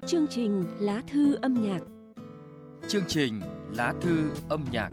Chương trình Lá thư âm nhạc. Chương trình Lá thư âm nhạc.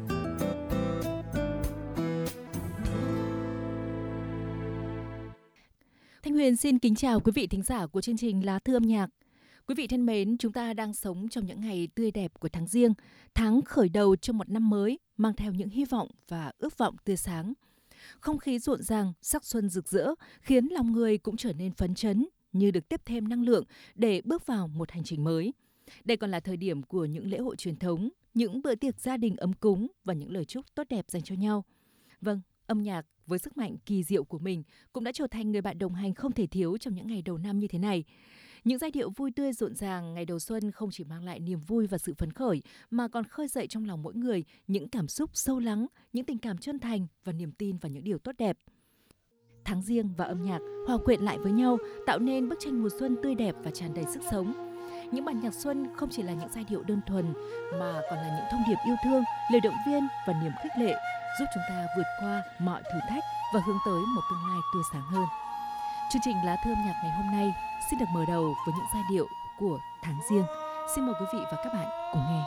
Thanh Huyền xin kính chào quý vị thính giả của chương trình Lá thư âm nhạc. Quý vị thân mến, chúng ta đang sống trong những ngày tươi đẹp của tháng Giêng, tháng khởi đầu cho một năm mới mang theo những hy vọng và ước vọng tươi sáng. Không khí rộn ràng, sắc xuân rực rỡ khiến lòng người cũng trở nên phấn chấn, như được tiếp thêm năng lượng để bước vào một hành trình mới. Đây còn là thời điểm của những lễ hội truyền thống, những bữa tiệc gia đình ấm cúng và những lời chúc tốt đẹp dành cho nhau. Vâng, âm nhạc với sức mạnh kỳ diệu của mình cũng đã trở thành người bạn đồng hành không thể thiếu trong những ngày đầu năm như thế này. Những giai điệu vui tươi rộn ràng ngày đầu xuân không chỉ mang lại niềm vui và sự phấn khởi mà còn khơi dậy trong lòng mỗi người những cảm xúc sâu lắng, những tình cảm chân thành và niềm tin vào những điều tốt đẹp. Tháng Giêng và âm nhạc hòa quyện lại với nhau tạo nên bức tranh mùa xuân tươi đẹp và tràn đầy sức sống. Những bản nhạc xuân không chỉ là những giai điệu đơn thuần mà còn là những thông điệp yêu thương, lời động viên và niềm khích lệ giúp chúng ta vượt qua mọi thử thách và hướng tới một tương lai tươi sáng hơn. Chương trình Lá thư âm nhạc ngày hôm nay xin được mở đầu với những giai điệu của tháng Giêng. Xin mời quý vị và các bạn cùng nghe.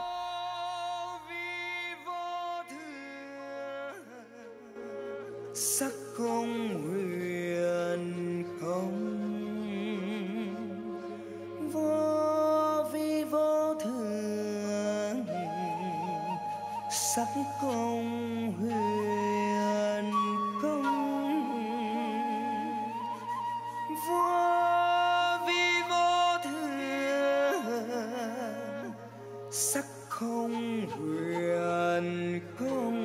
Sắc không huyền không, vô vi vô thường. Sắc không huyền không, vô vi vô thường. Sắc không huyền không,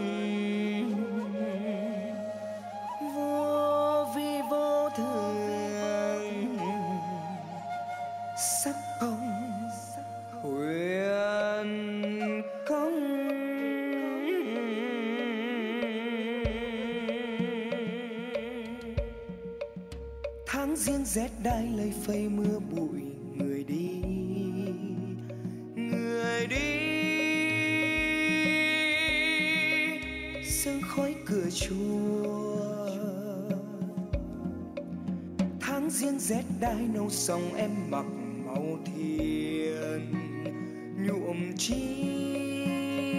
vô vi vô thường. Sắc không huyền không. Tháng Giêng rét đai lây phây mưa bụi, người đi sương khói cửa chùa. Tháng Giêng rét đai nâu sông em mặc màu thiền nhuộm chi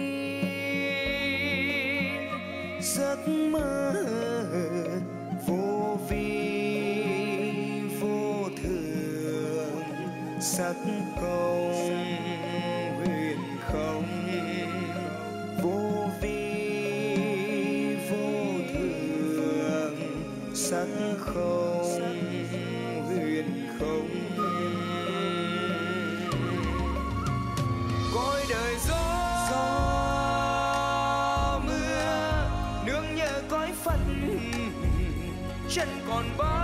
giấc mơ vô vi vô thường. Sắc không huyền không, vô vi vô thường. Sắc không huyền không. Cõi đời gió mưa nương nhờ cõi phận, chân còn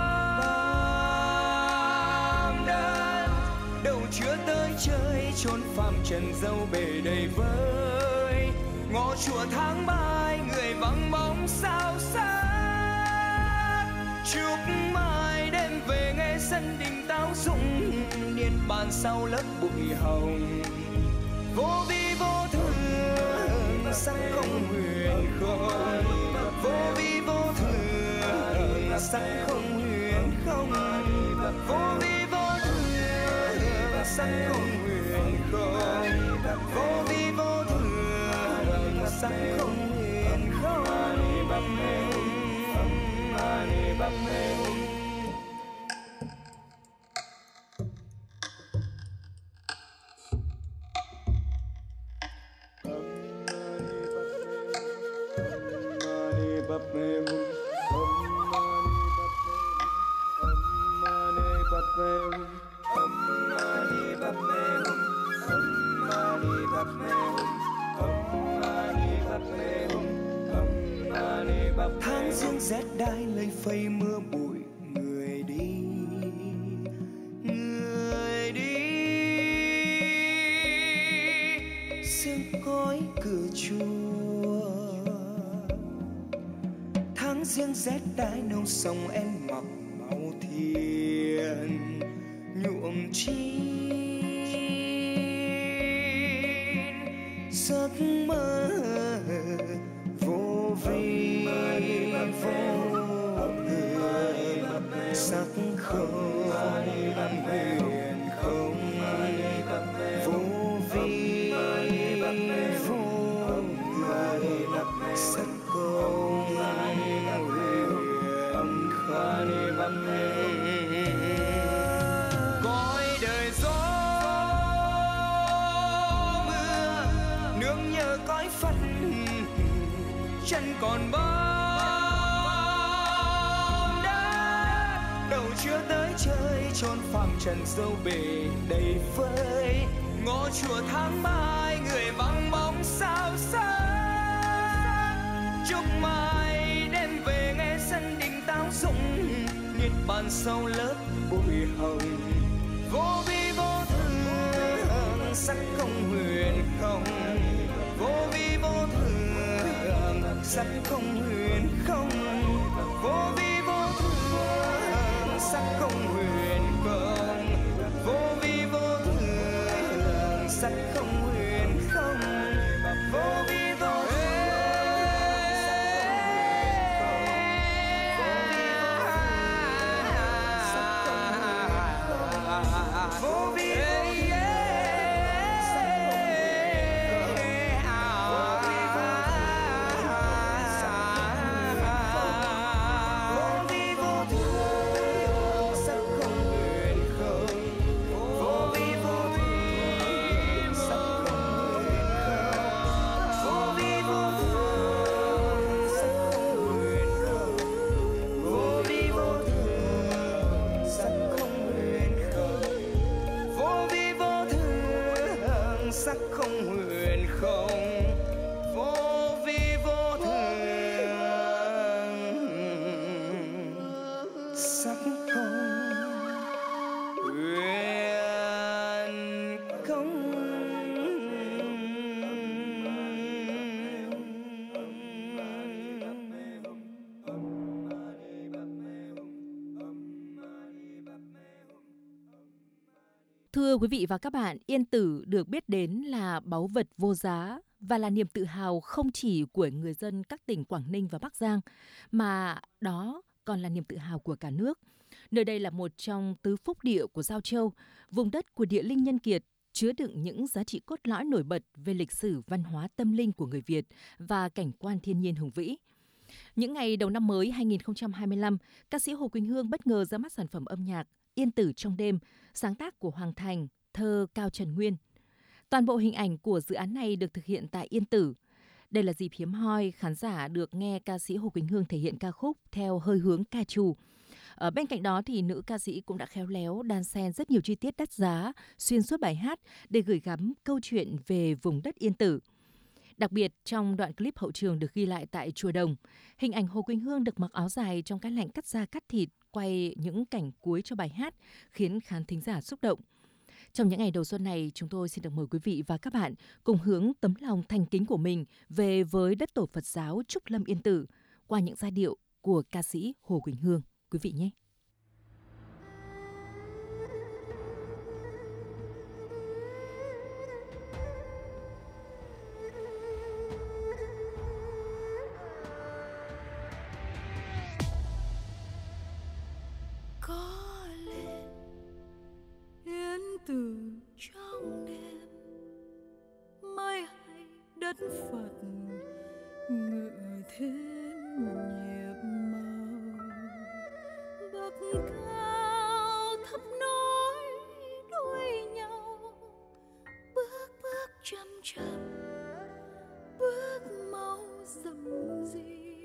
bám đất đâu chưa tới chơi chốn phàm trần dâu bể đầy vơi. Ngõ chùa tháng mai người vắng bóng sao sát, chúc mai đêm về nghe sân đình táo rụng, niên bàn sau lớp bụi hồng. Vô vi vô thường, sắc không huyền không, vô vi vô thường. Sắc không huyền không, vô vi vô thường. Sắc không huyền không, vô vi vô thường. Sắc không huyền không. Tháng Giêng rét đai lây phây mưa bụi, người đi sương khói cửa chùa. Tháng Giêng rét đai nâu sông em mặc màu thiền nhuộm chi giấc mơ vô vi vô thường. Sắc không huyền không, cõi đời gió mưa nương nhờ cõi Phật chân còn bóng đá đầu chưa tới chơi chốn phàm trần dâu bể đầy vơi ngõ chùa tháng mai người vắng bóng sao sáng chúc mai đêm về nghe sân đình táo rụng niết bàn sau lớp bụi hồng vô vi vô thường sắc không huyền không vô vi vô thường sắc không huyền không vô vi vô thường sắc không huyền không vô vi vô thường sắc không huyền không vô vi vô thường vô vi sắc không huyền không vô vi vô thường sắc không huyền không. Thưa quý vị và các bạn, Yên Tử được biết đến là báu vật vô giá và là niềm tự hào không chỉ của người dân các tỉnh Quảng Ninh và Bắc Giang, mà đó còn là niềm tự hào của cả nước. Nơi đây là một trong tứ phúc địa của Giao Châu, vùng đất của địa linh nhân kiệt, chứa đựng những giá trị cốt lõi nổi bật về lịch sử văn hóa tâm linh của người Việt và cảnh quan thiên nhiên hùng vĩ. Những ngày đầu năm mới 2025, ca sĩ Hồ Quỳnh Hương bất ngờ ra mắt sản phẩm âm nhạc Yên Tử trong đêm, sáng tác của Hoàng Thành, thơ Cao Trần Nguyên. Toàn bộ hình ảnh của dự án này được thực hiện tại Yên Tử. Đây là dịp hiếm hoi khán giả được nghe ca sĩ Hồ Quỳnh Hương thể hiện ca khúc theo hơi hướng ca trù. Bên cạnh đó thì nữ ca sĩ cũng đã khéo léo đan xen rất nhiều chi tiết đắt giá xuyên suốt bài hát để gửi gắm câu chuyện về vùng đất Yên Tử. Đặc biệt, trong đoạn clip hậu trường được ghi lại tại Chùa Đồng, hình ảnh Hồ Quỳnh Hương được mặc áo dài trong cái lạnh cắt da cắt thịt, quay những cảnh cuối cho bài hát khiến khán thính giả xúc động. Trong những ngày đầu xuân này, chúng tôi xin được mời quý vị và các bạn cùng hướng tấm lòng thành kính của mình về với đất tổ Phật giáo Trúc Lâm Yên Tử qua những giai điệu của ca sĩ Hồ Quỳnh Hương. Quý vị nhé! Từ trong đêm mây hay đất Phật ngự thêm nhịp màu bậc cao thấp nối đuôi nhau bước bước chậm chậm bước mau dầm gì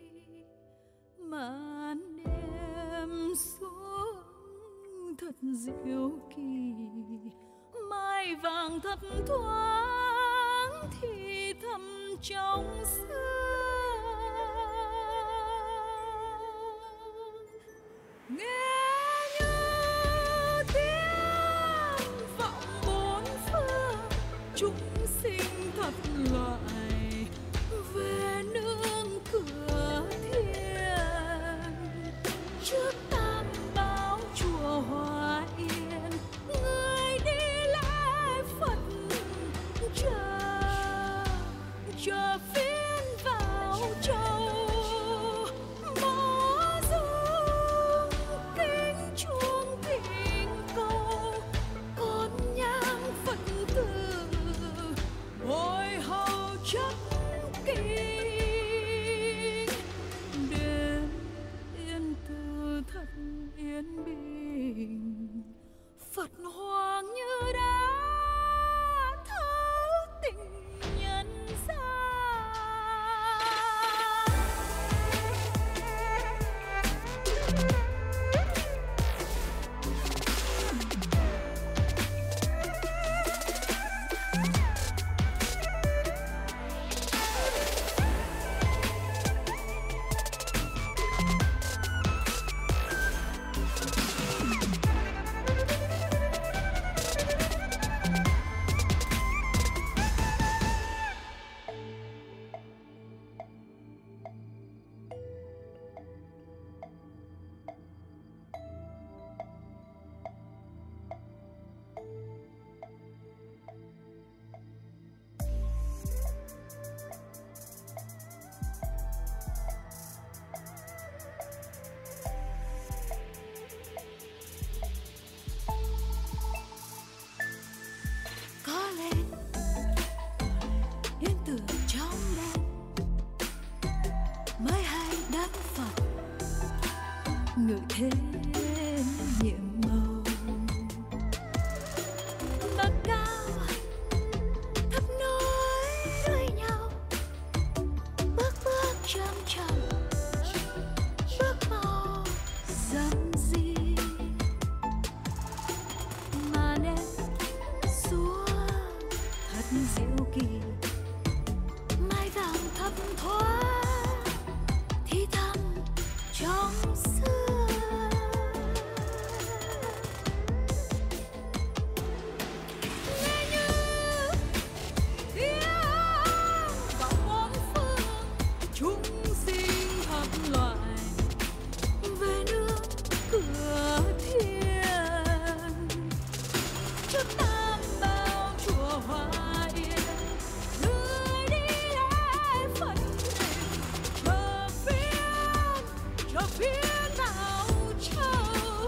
màn đêm xuống thật diệu kỳ mai vàng thấp thoáng thì thầm trong xưa nghe như tiếng vọng bốn phương chúng sinh thật loại về nương cửa thiên trước tam bảo chùa Hòa Yên người đi lễ Phật chờ phiên vàng thật yên bình, Phật hoàng như đã thấu tình nhân gian. Có lẽ yên từ trong đêm mới hay đắc Phật ngự thêm nhiệm màu. Bậc cao thấp nối đuôi nhau, bước bước chậm chậm, bước màu dâm di mà nên xuống thật diệu kỳ, mai vàng thấp thoáng thì thầm trong xưa. Nghe như tiếng vọng bốn phương, chúng sinh hợp loài về nước cửa thiên. Trước tam bao chùa Hoa Yên, người đi lễ Phật đền, chờ phiên nào châu.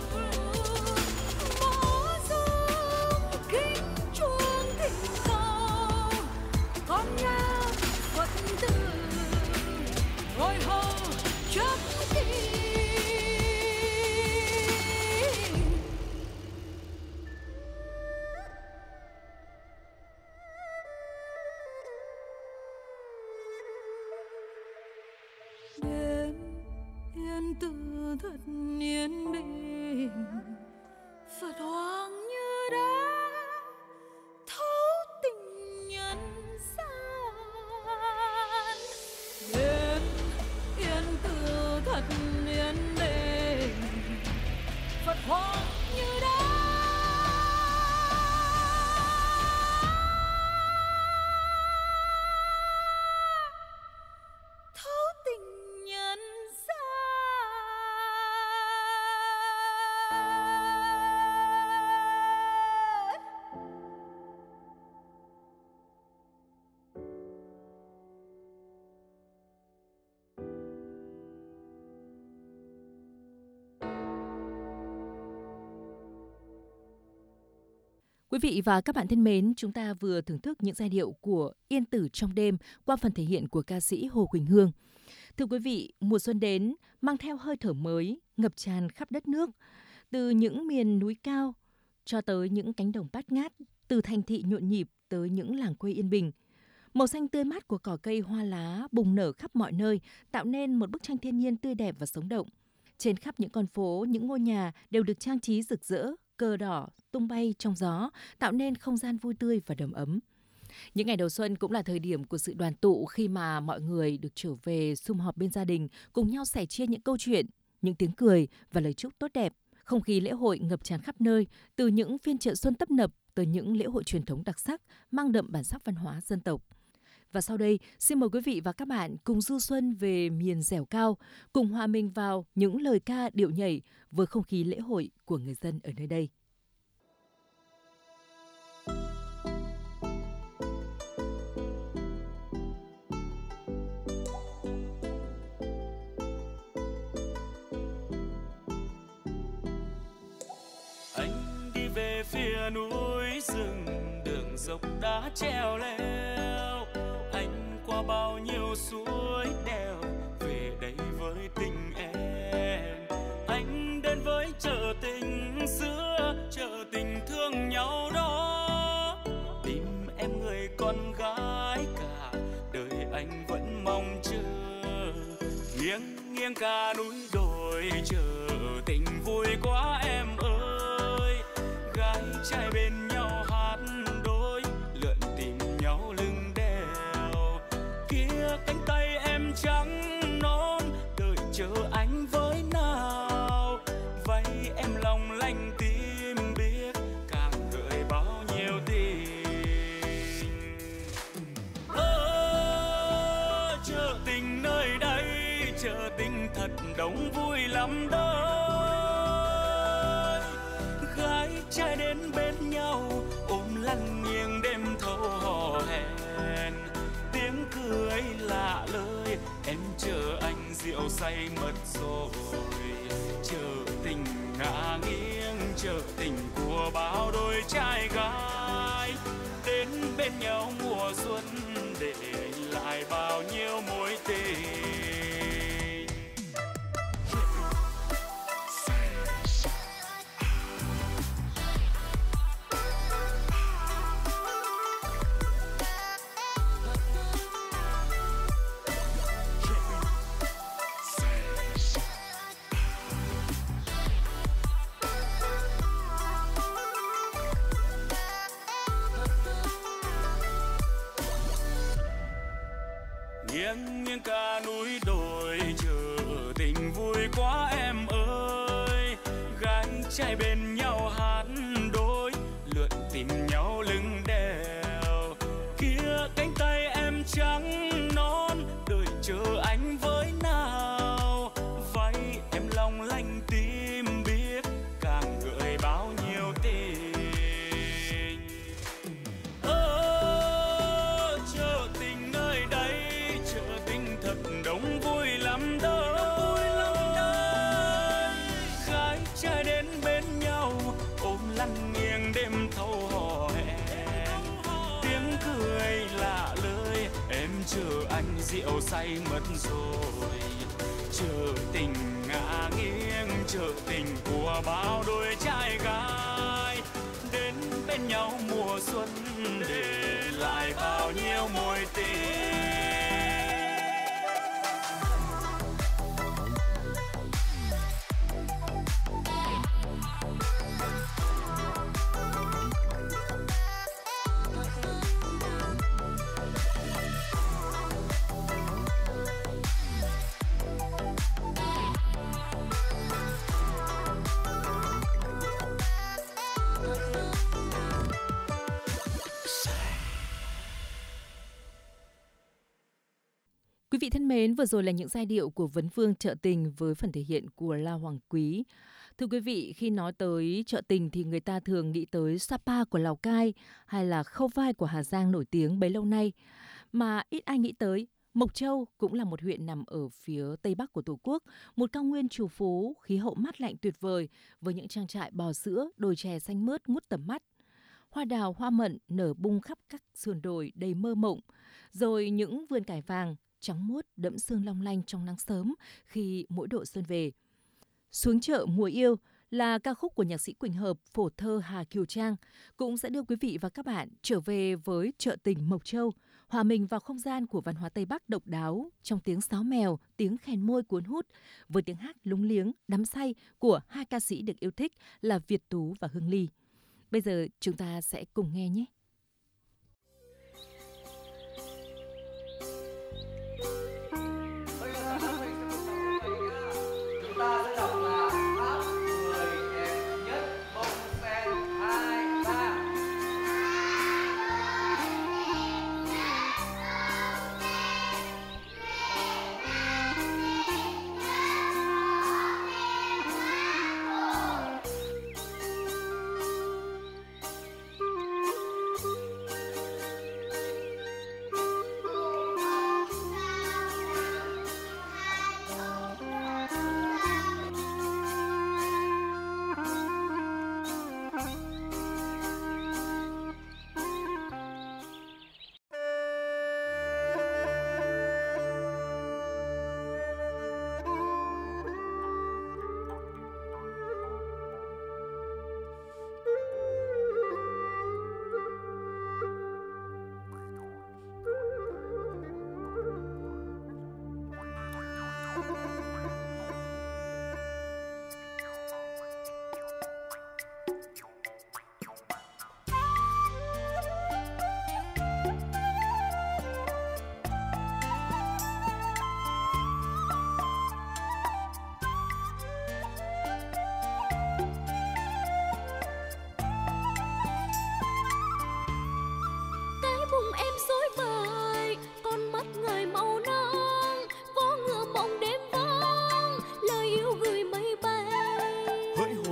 Mõ dung kính chuông thỉnh cầu, con nghe Phật tử hồi hầu chấp tin. Đêm yên tử thật yên bình, Phật hoàng như đã thấu tình nhân gian. Đêm yên tử thật yên bình, Phật hoàng như đã thấu tình nhân gian. Quý vị và các bạn thân mến, chúng ta vừa thưởng thức những giai điệu của Yên Tử trong đêm qua phần thể hiện của ca sĩ Hồ Quỳnh Hương. Thưa quý vị, mùa xuân đến mang theo hơi thở mới, ngập tràn khắp đất nước. Từ những miền núi cao cho tới những cánh đồng bát ngát, từ thành thị nhộn nhịp tới những làng quê yên bình. Màu xanh tươi mát của cỏ cây hoa lá bùng nở khắp mọi nơi, tạo nên một bức tranh thiên nhiên tươi đẹp và sống động. Trên khắp những con phố, những ngôi nhà đều được trang trí rực rỡ, cờ đỏ tung bay trong gió, tạo nên không gian vui tươi và đầm ấm. Những ngày đầu xuân cũng là thời điểm của sự đoàn tụ khi mà mọi người được trở về sum họp bên gia đình, cùng nhau sẻ chia những câu chuyện, những tiếng cười và lời chúc tốt đẹp. Không khí lễ hội ngập tràn khắp nơi, từ những phiên chợ xuân tấp nập tới những lễ hội truyền thống đặc sắc, mang đậm bản sắc văn hóa dân tộc. Và sau đây, xin mời quý vị và các bạn cùng du xuân về miền dẻo cao, cùng hòa mình vào những lời ca điệu nhảy với không khí lễ hội của người dân ở nơi đây. Anh đi về phía núi rừng, đường dốc đá treo leo, anh qua bao nhiêu suối đèo về đây với tình em. cả núi đồi chờ tình vui quá em ơi. Gái trai bên nhau hát đôi, lượn tìm nhau lưng đèo. Kia cánh tay em trắng non, đợi chờ anh với nào. Vậy em lòng lanh tim biết, càng gợi bao nhiêu tình. Chợ tình nơi đây, chợ tình thật đông vui lắm đó. Gái trai đến bên nhau, ôm lăn nghiêng đêm thâu hò hẹn. Tiếng cười lạ lời, em chờ anh rượu say mất rồi. Chợ tình ngả nghiêng, chợ tình của bao đôi trai gái. Đến bên nhau mùa xuân, để lại bao nhiêu mối tình. Nghiêng nghiêng cả núi đồi chờ tình vui quá em ơi. Gái trai bên nhau hát đôi, lượn tìm nhau lưng đèo. Kia cánh tay em trắng non, đợi chờ anh với nào. Vậy em lòng lanh tim biết, càng gợi bao nhiêu tình. Chợ tình nơi đây, chợ tình thật đông vui lắm đó. Gái trai đến bên nhau, ôm lăn nghiêng đêm thâu hò hẹn. Tiếng cười lạ lời, em chờ anh rượu say mất rồi. Chợ tình ngả nghiêng, chợ tình của bao đôi trai gái. Đến bên nhau mùa xuân, để lại bao nhiêu mối tình. Quý vị thân mến, vừa rồi là những giai điệu của Vấn Vương Chợ Tình với phần thể hiện của La Hoàng Quý. Thưa quý vị, khi nói tới chợ tình thì người ta thường nghĩ tới Sapa của Lào Cai hay là Khâu Vai của Hà Giang nổi tiếng bấy lâu nay. Mà ít ai nghĩ tới, Mộc Châu cũng là một huyện nằm ở phía tây bắc của Tổ quốc, một cao nguyên trù phú, khí hậu mát lạnh tuyệt vời với những trang trại bò sữa, đồi chè xanh mướt ngút tầm mắt. Hoa đào, hoa mận nở bung khắp các sườn đồi đầy mơ mộng, rồi những vườn cải vàng trắng muốt đẫm sương long lanh trong nắng sớm khi mỗi độ xuân về. Xuống chợ mùa yêu là ca khúc của nhạc sĩ Quỳnh Hợp, phổ thơ Hà Kiều Trang, cũng sẽ đưa quý vị và các bạn trở về với chợ tình Mộc Châu, hòa mình vào không gian của văn hóa Tây Bắc độc đáo trong tiếng sáo mèo, tiếng khèn môi cuốn hút, với tiếng hát lúng liếng, đắm say của hai ca sĩ được yêu thích là Việt Tú và Hương Ly. Bây giờ chúng ta sẽ cùng nghe nhé.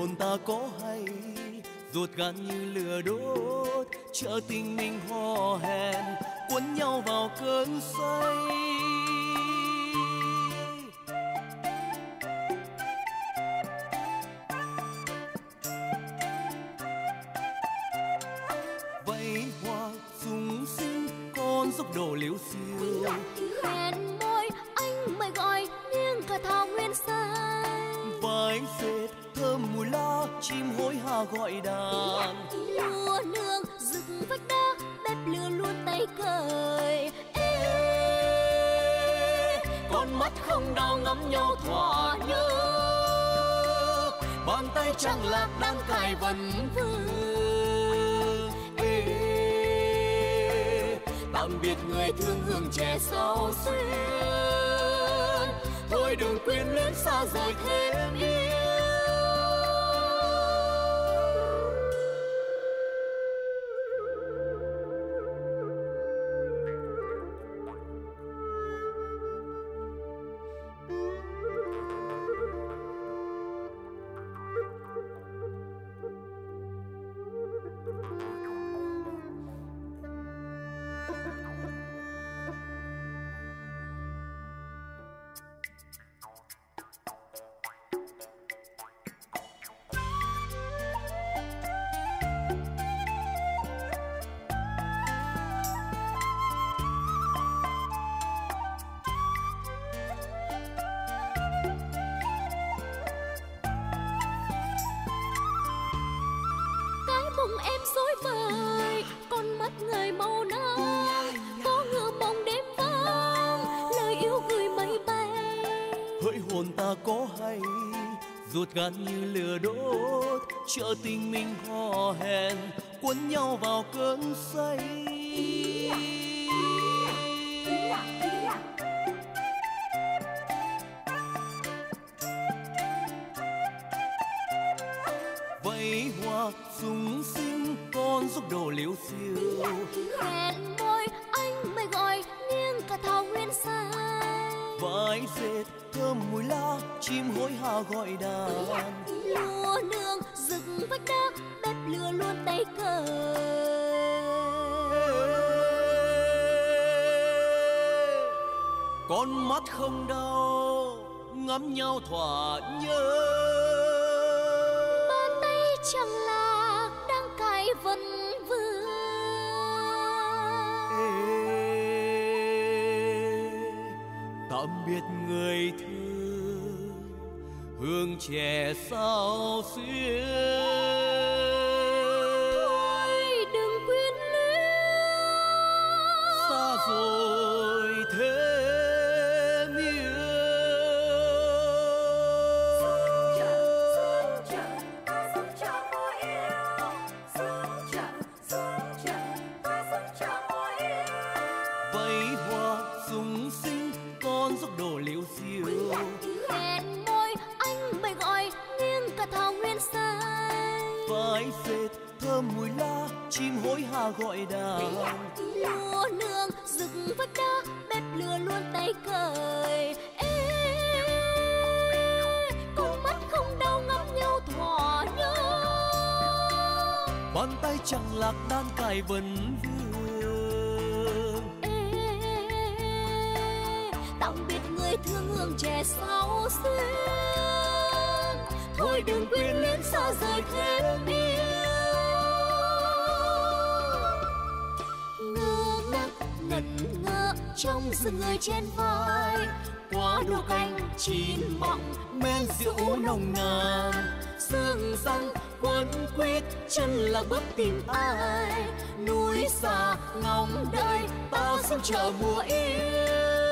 hồn ta có hay, ruột gan như lửa đốt, chợ tình mình hò hẹn, cuốn nhau vào cơn say. Vẫy hoa sung sinh, con dốc đổ liếu xiêu. Hẹn môi anh mời gọi nghiêng cả thảo nguyên xanh. Vải dệt thơm mùi lá, chim hối hả gọi đàn. Lúa nương rực vách đá, bếp lửa luôn tay cởi. Con mắt không đau ngắm nhau thỏa nhớ, bàn tay trăng lạc đang cài vần vương. Tạm biệt người thương hương trẻ sao xuyên, thôi đừng quyến luyến xa rời thêm yêu. Em dối bời, con mắt người màu nắng, có ngựa mộng đêm vắng, lời yêu gửi mây bay. Hỡi hồn ta có hay, ruột gan như lửa đốt, chợ tình mình hò hẹn, cuốn nhau vào cơn say. Vẫy hoa sung sinh, con dốc đổ liếu xiêu. Hẹn môi anh mời gọi nghiêng cả thảo nguyên xanh. Vải dệt thơm mùi lá, chim hối hả gọi đàn. Lúa nương rực vách đá, bếp lửa luôn tay cởi. Con mắt không đau ngắm nhau thỏa nhớ, bàn tay chẳng lạc đang cài vần vương. Tạm biệt người thương hương trẻ sao xuyên, Thôi đừng quyến luyến xa rồi thêm yêu. Vẫy hoa sung sinh, con dốc đổ liếu xiêu. hẹn môi anh mời gọi nghiêng cả thảo nguyên xanh. Vải dệt thơm mùi lá, chim hối hả gọi đàn. Lúa nương rực vách đá, bếp lửa luôn tay cởi. Con mắt không đau ngắm nhau thỏa nhớ, Bàn tay chẳng lạc đan cài vần vương. tạm biệt người thương hương trẻ sao xuyên. Thôi đừng quyến luyến xa rời thêm yêu. Ngơ ngác ngẩn ngơ trong rừng người trên vai, qua đô canh chín mọng Men rượu nồng nàn, sương răng quấn quýt chân là bước tìm ai. Núi xa ngóng đợi ta sống chờ mùa yêu.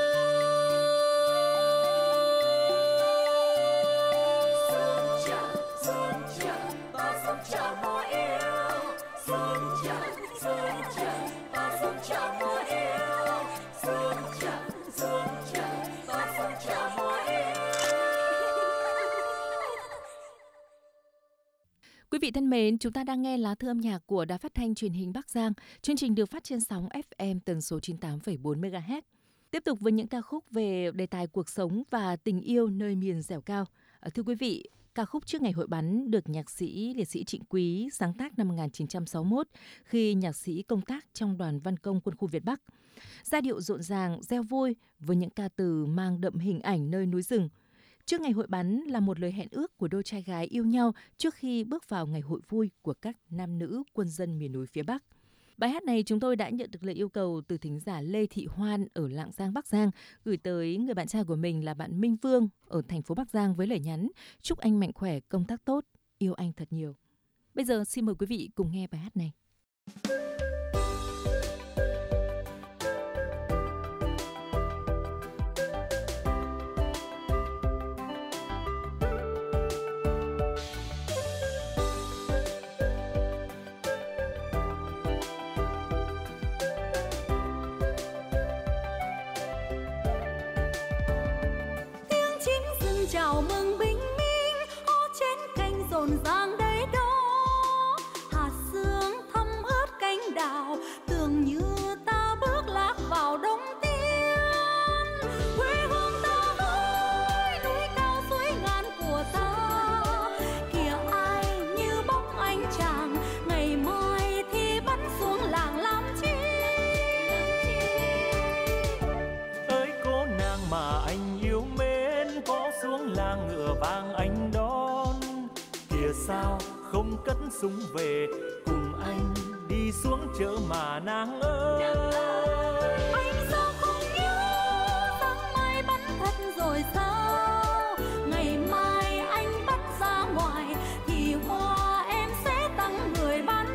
Sương chờ ta sống chờ mùa yêu. Sương chờ ta sống chờ mùa yêu. Sương chờ ta sống chờ mùa yêu. Quý vị thân mến, chúng ta đang nghe lá thư âm nhạc của Đài Phát thanh Truyền hình Bắc Giang. Chương trình được phát trên sóng FM tần số 98,4 MHz. Tiếp tục với những ca khúc về đề tài cuộc sống và tình yêu nơi miền dẻo cao. Thưa quý vị, Ca khúc Trước Ngày Hội Bắn được nhạc sĩ liệt sĩ Trịnh Quý sáng tác năm 1961 khi nhạc sĩ công tác trong đoàn văn công quân khu Việt Bắc. Giai điệu rộn ràng, reo vui với những ca từ mang đậm hình ảnh nơi núi rừng. Trước Ngày Hội Bắn là một lời hẹn ước của đôi trai gái yêu nhau trước khi bước vào ngày hội vui của các nam nữ quân dân miền núi phía Bắc. Bài hát này chúng tôi đã nhận được lời yêu cầu từ thính giả Lê Thị Hoan ở Lạng Giang, Bắc Giang, gửi tới người bạn trai của mình là bạn Minh Vương ở thành phố Bắc Giang với lời nhắn: chúc anh mạnh khỏe, công tác tốt, yêu anh thật nhiều. Bây giờ xin mời quý vị cùng nghe bài hát này. Chào mừng bình minh, ó trên cành rộn ràng đấy đó. Hạt sương thấm ướt cánh đào, tưởng như ta bước lạc vào đông tiên. Quê hương ta ơi, núi cao suối ngàn của ta. Kìa ai như bóng anh chàng, ngày mai thì bắn xuống làng làm chi. Ơi cô nàng mà anh yêu mến, có xuống làng ngựa vàng anh đón. Kìa sao không cất súng về, cùng anh đi xuống chợ mà nàng ơi. Anh sao không nhớ, sáng mai bắn thật rồi sao? Ngày mai anh bắt ra ngoài, thì hoa em sẽ tặng người ban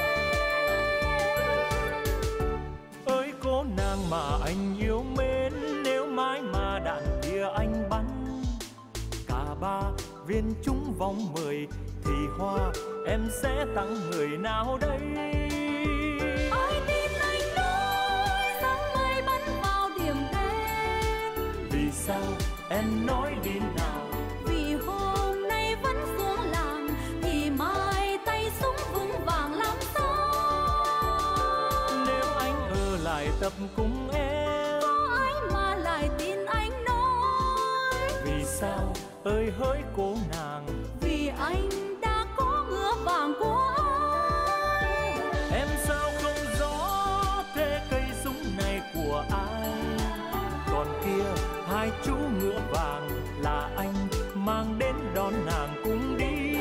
bên. Ơi cô nàng mà anh yêu mến, nếu mãi mà đạn kia anh bắn cả 3 viên trúng vòng 10, thì hoa em sẽ tặng người nào đây? Ai tin anh nói, sáng mai bắn vào điểm đen. Vì sao em nói đi nào? Vì hôm nay vẫn xuống làng, thì mai tay súng vững vàng làm sao? Nếu anh ở lại tập cùng em, có ai mà lại tin anh nói? vì sao ơi hỡi cô nàng? Vì anh đã có ngựa vàng của anh. Em sao không rõ thế cây súng này của ai? Còn kia 2 chú ngựa vàng là anh mang đến đón nàng cùng đi.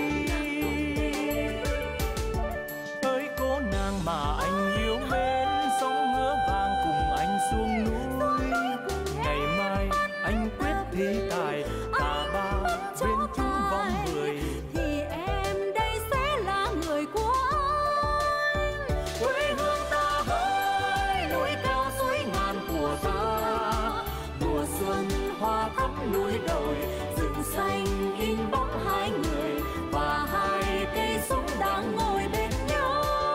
Ơi cô nàng mà anh yêu mến, sóng ngựa vàng cùng anh xuống núi. Ngày mai anh quyết thi tài cả 3 viên trúng vòng 10, thì em đây sẽ là người của anh. quê hương ta ơi, núi cao suối ngàn của ta. Mùa xuân hoa thắm núi đồi, rừng xanh in bóng 2 người và 2 cây súng đang ngồi bên nhau.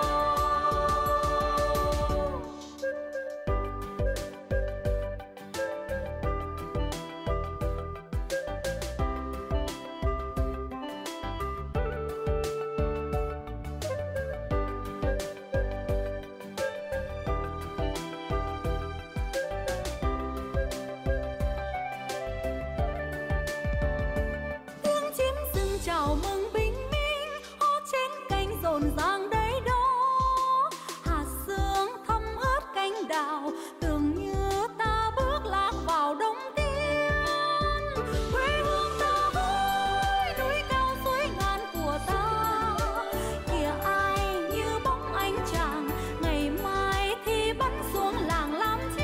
Tiếng chim rừng chào mừng bình minh, ó trên cành rộn ràng đấy đó. Hạt sương thấm ướt cánh đào, tưởng như ta bước lạc vào đông tiên. Quê hương ta ơi, núi cao suối ngàn của ta. Kìa ai như bóng anh chàng, ngày mai thì bắn xuống làng làm chi?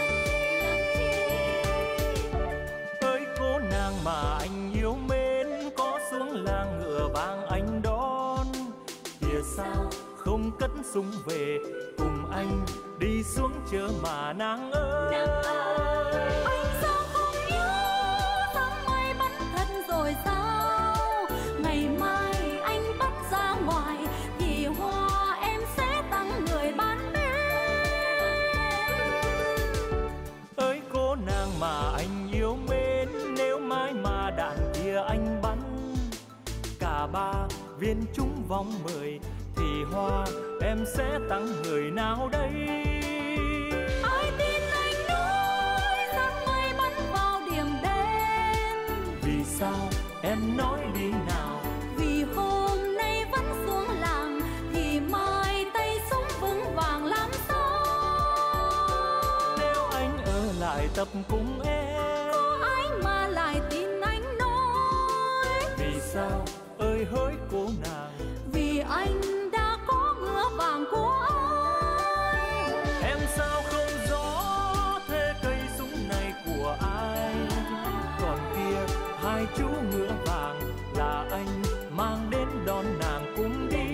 Ơi cô nàng mà anh yêu mến, có xuống làng ngựa vàng anh đón. Kìa sao không cất súng về, cùng anh đi xuống chợ mà nàng ơi. Anh sao không nhớ, sáng mai bắn thật rồi sao? Ngày mai anh bắt ra ngoài, thì hoa em sẽ tặng người ban bên. Ơi cô nàng mà anh yêu mến, nếu mãi mà đạn kia anh bắn cả 3 viên trúng vòng 10, thì hoa em sẽ tặng người nào đây? Ai tin anh nói, sáng mai bắn vào điểm đen. Vì sao em nói đi nào? bài tập cùng em. Có ai mà lại tin anh nói? Vì sao ơi hỡi cô nàng? Vì anh đã có ngựa vàng của anh. Em sao không rõ thế cây súng này của anh? Còn kia hai chú ngựa vàng là anh mang đến đón nàng cùng đi.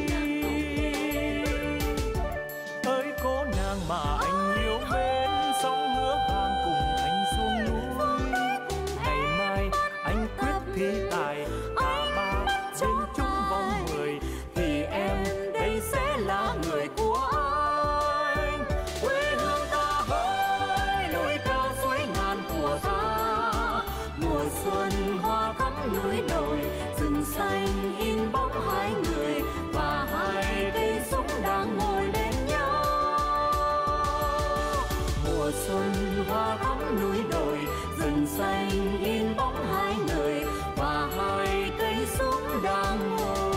Ơi cô nàng mà anh yêu mến, sóng ngựa vàng cùng anh xuống núi. Ngày mai anh quyết thi tài cả ba bên chung vòng 10 thì em đây sẽ là người của anh. Quê hương ta hỡi núi cao suối ngàn của ta, mùa xuân hoa khắp núi đồi, rừng xanh in bóng hai người và hai cây súng đang ngồi bên nhau. Mùa xuân hoa khắp núi đồi, rừng xanh in bóng hai người và hai cây súng đang ngồi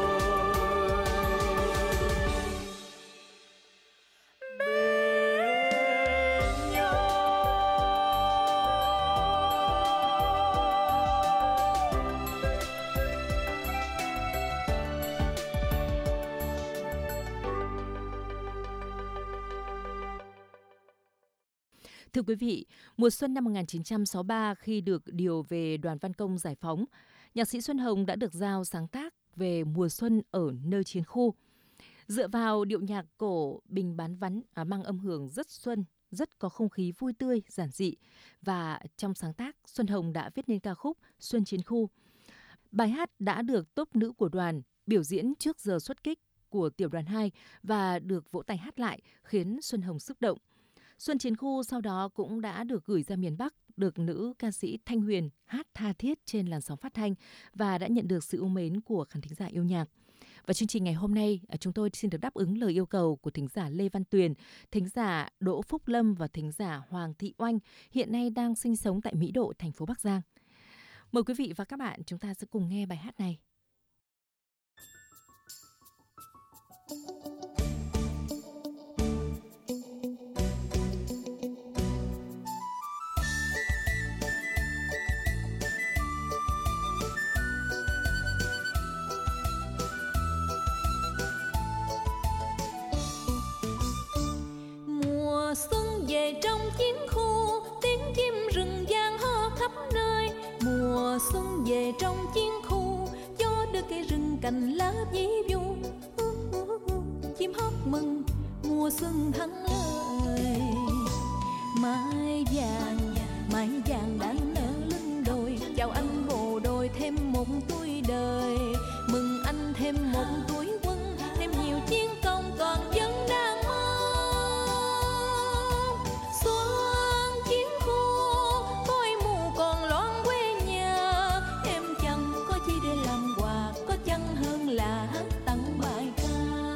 bên nhau. Thưa quý vị, mùa xuân năm 1963 khi được điều về Đoàn Văn Công giải phóng, nhạc sĩ Xuân Hồng đã được giao sáng tác về mùa xuân ở nơi chiến khu. Dựa vào điệu nhạc cổ bình bán vắn mang âm hưởng rất xuân, rất có không khí vui tươi, giản dị. Và trong sáng tác, Xuân Hồng đã viết nên ca khúc Xuân Chiến Khu. Bài hát đã được tốp nữ của đoàn biểu diễn trước giờ xuất kích của tiểu đoàn 2 và được vỗ tay hát lại khiến Xuân Hồng xúc động. Xuân Chiến Khu sau đó cũng đã được gửi ra miền Bắc, được nữ ca sĩ Thanh Huyền hát tha thiết trên làn sóng phát thanh và đã nhận được sự yêu mến của khán thính giả yêu nhạc. Và chương trình ngày hôm nay, chúng tôi xin được đáp ứng lời yêu cầu của thính giả Lê Văn Tuyền, thính giả Đỗ Phúc Lâm và thính giả Hoàng Thị Oanh, hiện nay đang sinh sống tại Mỹ Độ, thành phố Bắc Giang. Mời quý vị và các bạn chúng ta sẽ cùng nghe bài hát này. Mùa xuân về trong chiến khu, tiếng chim rừng vang hò khắp nơi. Mùa xuân về trong chiến khu, gió đưa cây rừng cành lá dí vu. Chim hót mừng mùa xuân thắng lợi. Mai vàng đang nở lưng đồi. Chào anh bộ đội thêm một tuổi đời. Mừng anh thêm một tuổi quân, thêm nhiều chiến công toàn dân đang mơ. Xuân chiến khu, khói mù còn loan quê nhà. Em chẳng có chi để làm quà, có chăng hơn là hát tặng bài ca.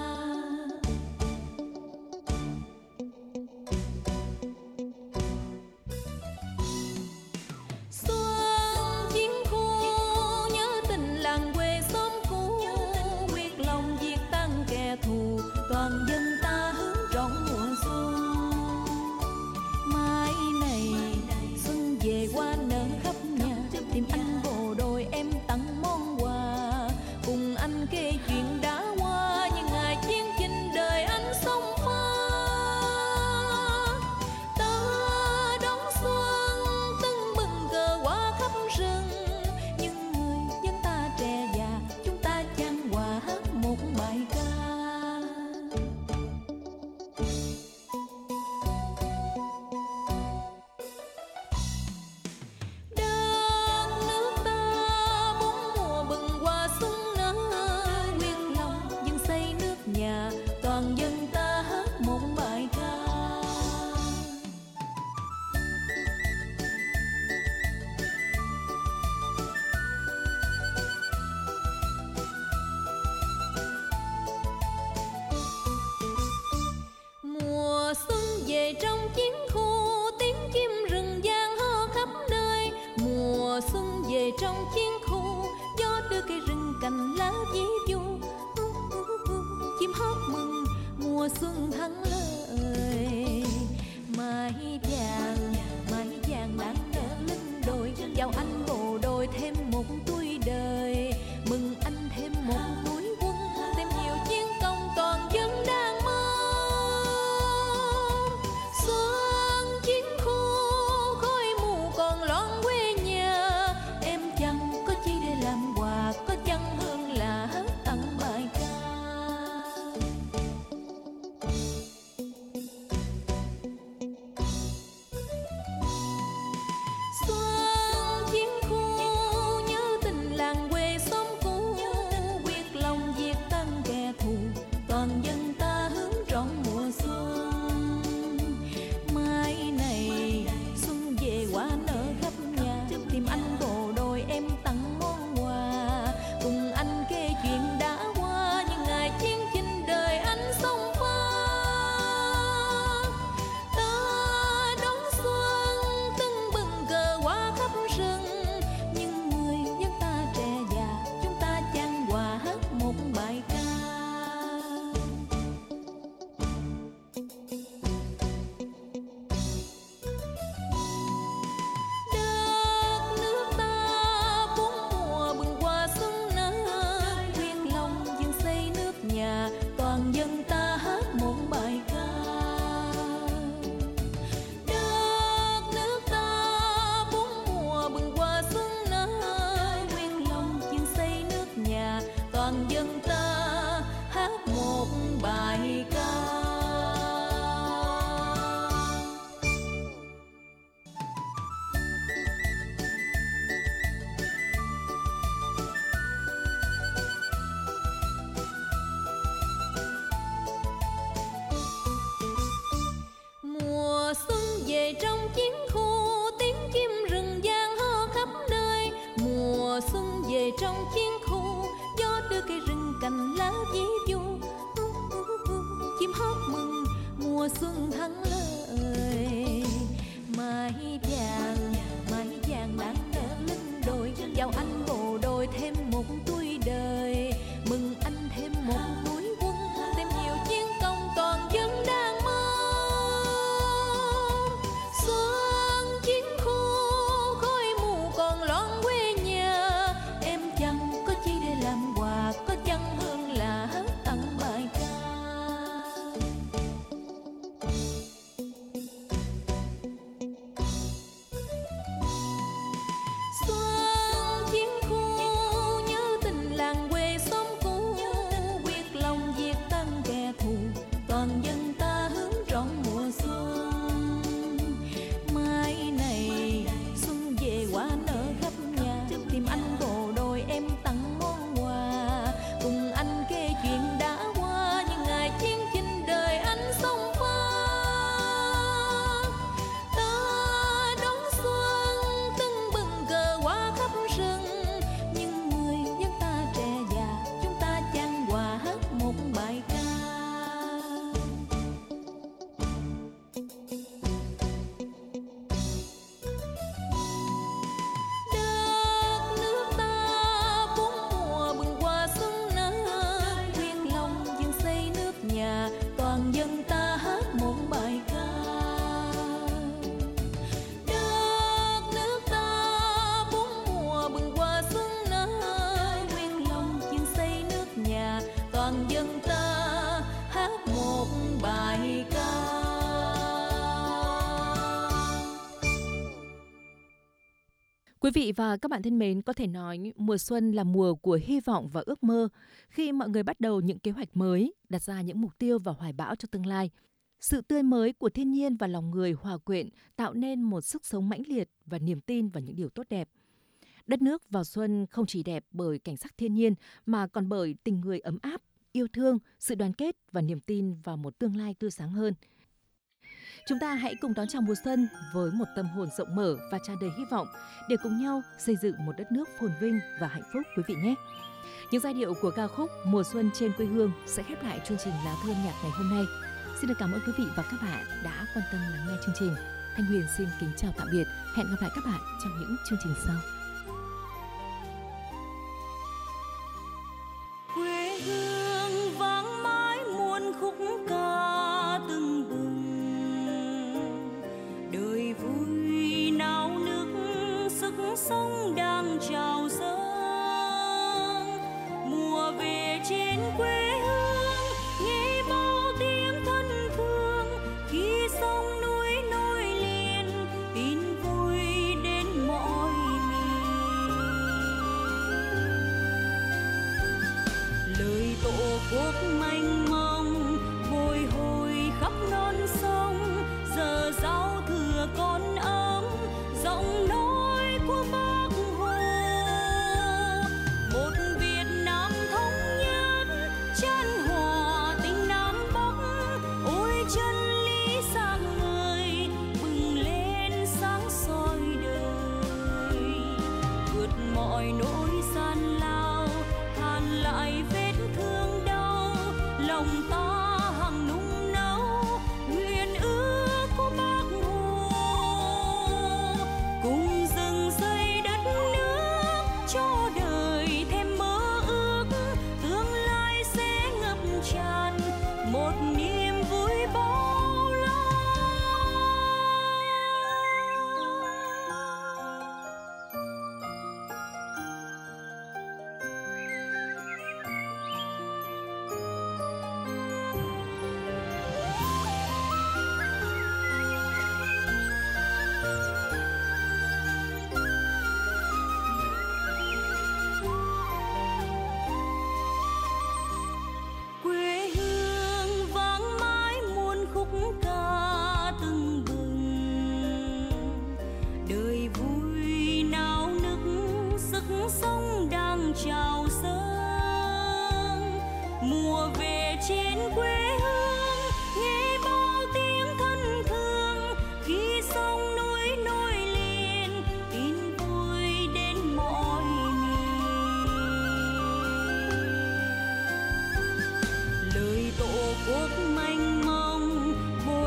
Xuân chiến khu, nhớ tình làng quê xóm cũ. Quyết lòng diệt tan kẻ thù, toàn dân ta hướng trọn mùa xuân. Mai này xuân về qua nở khắp nhà, tìm anh bộ đội em tặng món quà. Cùng anh kể chuyện đã qua, những ngày chiến chinh đời anh sống pha. Ta đón xuân tưng bừng cờ hoa khắp rừng. Những người dân ta trẻ già, chúng ta chan hòa hát một bài ca. Đất nước ta bốn mùa bừng hoa xuân nở. Quyết lòng dân xây nước nhà, toàn dân ta hát một bài ca. Mùa xuân về trong chiến khu, tiếng chim rừng vang hò khắp nơi. Mùa xuân về trong chiến khu, gió đưa cây rừng cành lá dí vu. Chim hót mừng mùa xuân thắng lợi. Mai mùa xuân thắng lợi. Mái vàng đang nở lưng đồi, chào anh bộ đội thêm một tuổi đời, mừng anh thêm một núi quân, thêm nhiều chiến công toàn dân đang mong. Xuân chiến khu khói mù còn loạn quê nhà, em chẳng có chi để làm quà, có chẳng hơn là hát tặng bài ca. Xuân chiến khu nhớ tình làng quê xóm cũ, quyết lòng diệt tan kẻ thù, toàn dân ta hướng trọn mùa xuân. Mai này xuân về hoa nở khắp nhà, tìm anh bộ đội em tặng món quà, cùng anh kể chuyện đã qua những ngày chiến chinh đời anh xông pha. Ta đón xuân tưng bừng cờ hoa khắp rừng, nhưng người dân ta trẻ già chúng ta chan hòa hát một bài ca. Đất nước ta bốn mùa bừng qua xuân nở, quyết lòng dân xây nước nhà, toàn dân ta hát một bài ca. Đất nước ta bốn mùa bừng qua xuân nở, quyết lòng dân xây nước nhà, toàn dân ta hát một bài ca. Quý vị và các bạn thân mến, có thể nói mùa xuân là mùa của hy vọng và ước mơ, khi mọi người bắt đầu những kế hoạch mới, đặt ra những mục tiêu và hoài bão cho tương lai. Sự tươi mới của thiên nhiên và lòng người hòa quyện tạo nên một sức sống mãnh liệt và niềm tin vào những điều tốt đẹp. Đất nước vào xuân không chỉ đẹp bởi cảnh sắc thiên nhiên mà còn bởi tình người ấm áp, yêu thương, sự đoàn kết và niềm tin vào một tương lai tươi sáng hơn. Chúng ta hãy cùng đón chào mùa xuân với một tâm hồn rộng mở và tràn đầy hy vọng để cùng nhau xây dựng một đất nước phồn vinh và hạnh phúc quý vị nhé. Những giai điệu của ca khúc Mùa xuân trên quê hương sẽ khép lại chương trình Lá Thư âm nhạc ngày hôm nay. Xin được cảm ơn quý vị và các bạn đã quan tâm lắng nghe chương trình. Thanh Huyền xin kính chào tạm biệt. Hẹn gặp lại các bạn trong những chương trình sau. Quê hương vang mãi muôn khúc ca tưng bừng, đời vui náo nức sức sống đang trào dâng. Mùa về trên quê hương nghe bao tiếng thân thương, khi sông núi nối liền tin vui đến mọi miền. Lời tổ quốc mênh mông bồi hồi khắp non sông, giờ giao thừa con ấm giọng nói của Bác Hồ. Một Việt Nam thống nhất chan hòa tình Nam Bắc, ôi chân lý sáng ngời bừng lên sáng soi đời. Vượt mọi nỗi gian lao hàn lại vết thương đau, lòng ta hằng nung nấu nguyện ước của Bác Hồ. Cùng dựng xây đất nước cho đời thêm mơ ước, tương lai sẽ ngập tràn một niềm vui bao la. Quê hương vang mãi muôn khúc ca tưng bừng, đời vui náo nức sức sống đang trào dâng. Mùa về trên quê hương nghe bao tiếng thân thương, khi sông núi nối liền tin vui đến mọi miền. Lời tổ quốc mênh mông bồi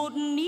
một niềm